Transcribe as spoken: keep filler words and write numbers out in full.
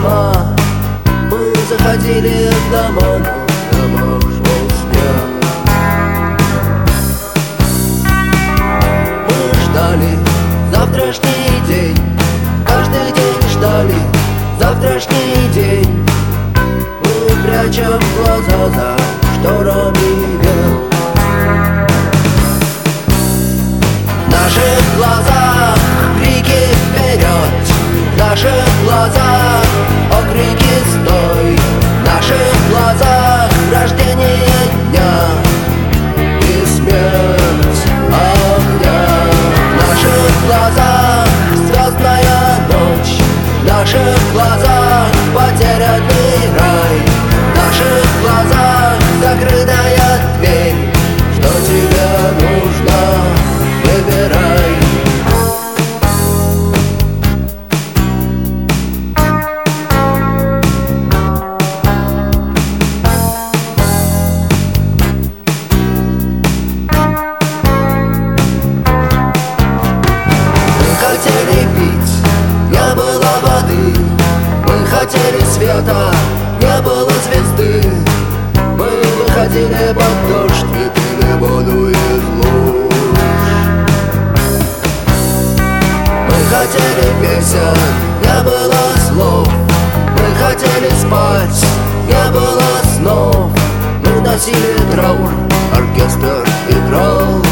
дома, мы заходили в дома, в домах шел снег. Мы ждали завтрашний день, каждый день ждали завтрашний день. Мы прячем глаза за шторами век. В наших глазах крики вперед, в наших глазах окрики стой, в наших глазах рождение дня и смерть огня. В наших глазах звездная ночь, в наших глазах потерянный рай, в наших глазах закрытая дверь. Что тебе нужно, выбирай. Мы хотели пить, не было воды. Мы хотели света, не было звезды. Мы выходили под дождь и пили воду из луж. Мы хотели песен, не было слов. Мы хотели спать, не было снов. Мы носили траур, оркестр играл.